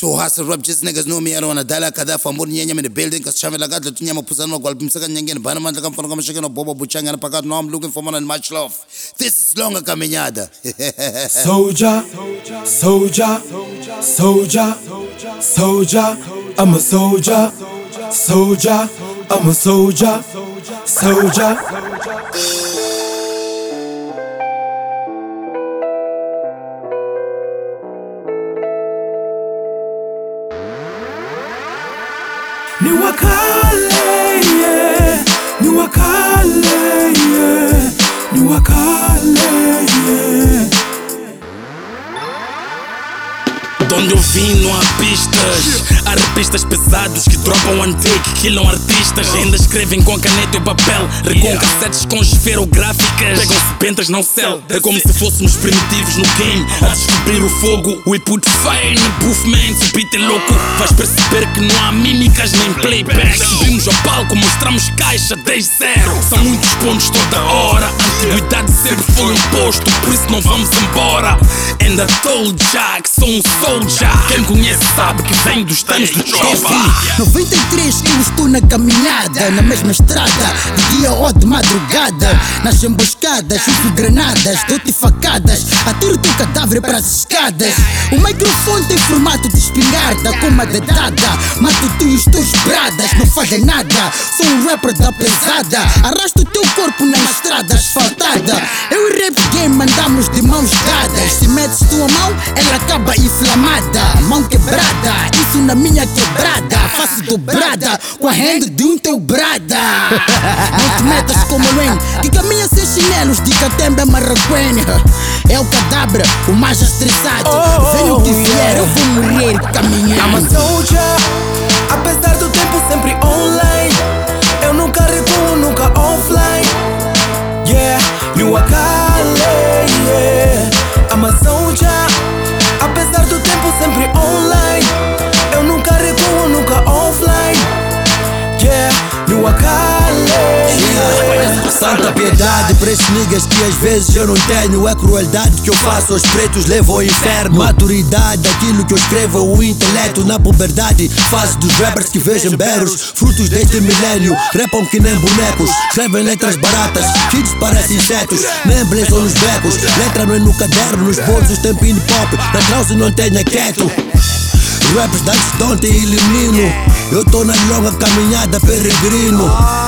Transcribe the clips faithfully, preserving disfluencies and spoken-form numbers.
So hustle rap, just niggas know me. I don't wanna die like that. For more than in the building, cause Shavi like that. Tunya mapusa no gwal bimsaka nyangin. Banaman lakam fano kama shakino bobo buchanga na pakat. No, I'm looking for more than much love. This is Longa Caminhada. Soldier, soldier, soldier, soldier. I'm a soldier, soldier. I'm a soldier, soldier. Ni wakale, yeah. Ni wakale, yeah. Ni wakale, yeah. De onde eu vim não há pistas. Há rapistas pesados que dropam one take, killam artistas. Ainda escrevem com caneta e papel, regam cassetes com esferográficas. Pegam-se bentas não céu. É como se fôssemos primitivos no game, a descobrir o fogo. We put fire in the booth, man, se o beat é louco. Vais perceber que não há mímicas nem playback. Subimos ao palco, mostramos caixa desde zero. São muitos pontos toda hora. A antiguidade sempre foi um posto, por isso não vamos embora. And I told ya que sou um soldier. Quem me conhece sabe que vem dos tempos do Chopa. noventa e três que eu estou na caminhada, na mesma estrada, de dia ou de madrugada. Nas emboscadas, uso granadas, dou-te facadas, atiro teu cadáver para as escadas. O microfone tem formato de espingarda, como a dedada. Mato tu e os teus bradas, não fazem nada. Sou um rapper da pesada, arrasto o teu corpo na estrada asfaltada. Eu e rap game andamos de mãos dadas. Se metes tua mão, ela acaba inflamada. Mão quebrada, isso na minha quebrada. Faço dobrada com a hand de um teu brada. Não te metas como Rain, que caminha sem chinelos, de catembe marroquene. É o cadáver, o mais estressado. Venha o que vier, eu vou morrer caminhando. I'm a soldier, apesar do tempo sempre online. Eu nunca recuo, nunca offline. Yeah, New Wakale, yeah. I'm a soldier, apesar do tempo sempre online. Eu nunca recuo, nunca offline. Yeah, New Wakale, yeah. Santa piedade para esses niggas que às vezes eu não tenho. É crueldade que eu faço aos pretos, levo ao inferno. Maturidade daquilo que eu escrevo, o intelecto na puberdade. Fase dos rappers que vejam beros, frutos deste milênio. Rapam que nem bonecos, escrevem letras baratas. Kids parecem insetos, nem blazam nos becos. Letra não é no caderno, nos bolsos tem pin pop. Na trouxa não tenha quieto. Rappers da antes de ontem elimino. Eu tô na longa caminhada peregrino.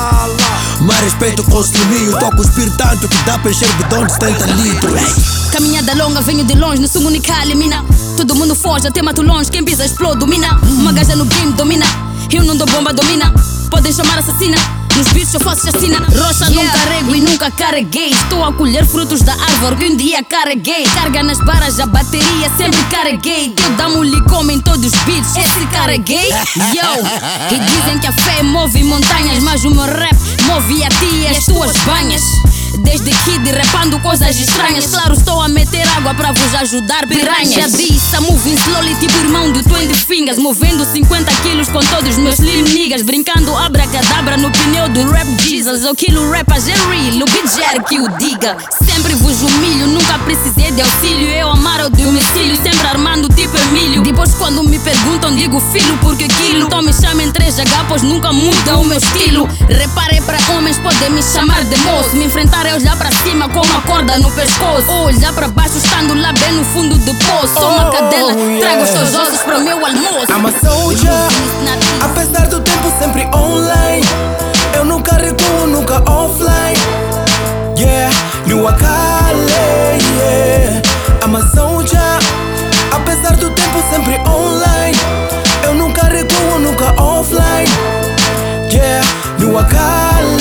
Mas respeito com o streaminho. Tô a cuspir tanto que dá pra encher bidão de setenta litros. Caminhada longa, venho de longe, não sou única, elimina. Todo mundo foge, até mato longe, quem pisa explode, domina. Uma gaja no game domina, eu não dou bomba, domina. Podem chamar assassina, nos beats eu faço chacina. Rocha yeah. Não carrego e nunca carreguei. Estou a colher frutos da árvore que um dia carreguei. Carga nas barras, a bateria sempre carreguei. Eu damo-lhe como em todos os beats, esse carreguei. Yo, e dizem que a fé move montanhas, mas o meu rap move a ti e as tuas banhas. Desde kid rapando coisas estranhas. Claro, estou a meter água pra vos ajudar, piranhas. Já disse, a moving slowly tipo irmão do twenty fingers. Movendo cinquenta quilos com todos os meus slim niggas. Brincando abracadabra no pneu do rap Jesus. Eu quilo rap a Jerry, o beat Jerry que o diga. Sempre vos humilho, nunca precisei de auxílio. Eu amaro o domicílio, sempre armando tipo Emílio. Depois quando me perguntam digo filho porque quilo. Então me chamem três H, pois nunca muda o meu estilo. Reparei pra homens, podem me chamar de moço. Me enfrentar é olhar pra cima com uma corda no pescoço. Ou olhar pra baixo estando lá bem no fundo do poço. Sou uma cadela, trago os teus ossos para o meu almoço. I'm a soldier, apesar do tempo sempre online. Eu nunca recuo, nunca offline. Yeah, New Wakale, yeah. I'm a soldier, apesar do tempo sempre online. Eu nunca recuo, nunca offline. Yeah, New Wakale,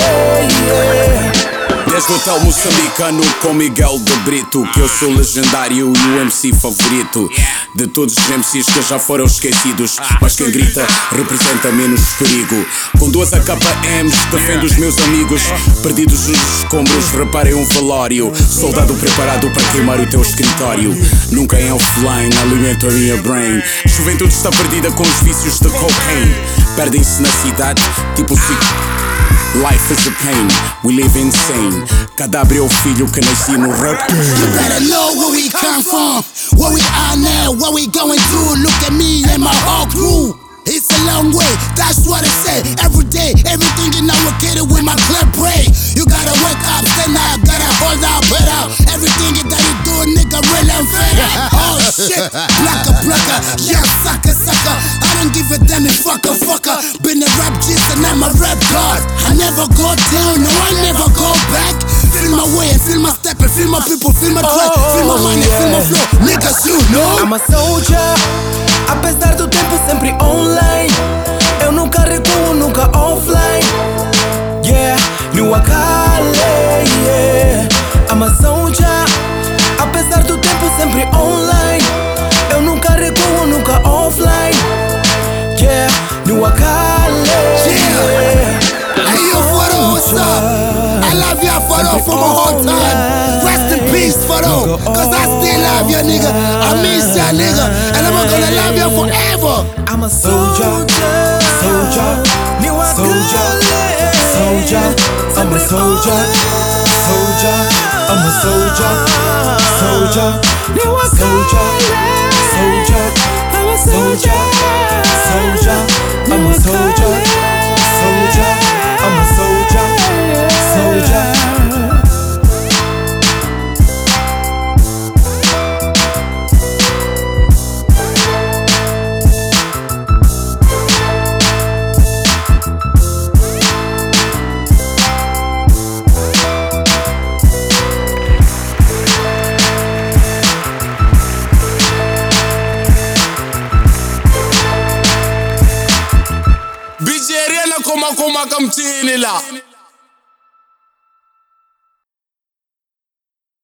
yeah. Desde o hotel moçambicano com Miguel de Brito, que eu sou legendário e o M C favorito de todos os M Cs que já foram esquecidos. Mas quem grita representa menos perigo. Com duas A K Ms defendo os meus amigos perdidos nos escombros, reparem um velório. Soldado preparado para queimar o teu escritório. Nunca em offline, alimento a minha brain. Juventude está perdida com os vícios de cocaine. Perdem-se na cidade, tipo ciclo. Life is a pain, we live insane. Cadáver é o filho que nasci no rap. You better know where we come from, where we are now, what we going through. Look at me and my That's what it say. Every day, everything is allocated with my clear brain. You gotta wake up, stand up, gotta hold out, put out. Everything that you do, nigga, real and fair. Oh shit, blocker, blocker, yeah, sucker, sucker. I don't give a damn if fucker, fucker. Been a rap gist and I'm a rap god. I never go down, no, I never go back. Feel my way, feel my step, feel my people, feel my track, feel my money, feel my flow. Niggas, you know. I'm a soldier, apesar do tempo sempre online. Eu nunca recuo, nunca offline. Yeah, New Akale, yeah. I'm a soldier, apesar do tempo sempre online. Eu nunca recuo, nunca offline. Yeah, New Akale, yeah. Hey yo, Fado, what's up? I love ya, Fado, for my whole time. Rest in peace, Fado, cause I still love ya, nigga. I miss ya, nigga, and I'm gonna love ya forever. I'm a soldier, soldier, soldier, soldier. I'm a soldier, soldier. I'm a soldier, soldier, soldier, soldier. I'm a soldier, soldier. I'm a soldier, soldier. I'm a soldier, soldier. Bijeriana koma koma kamtini la.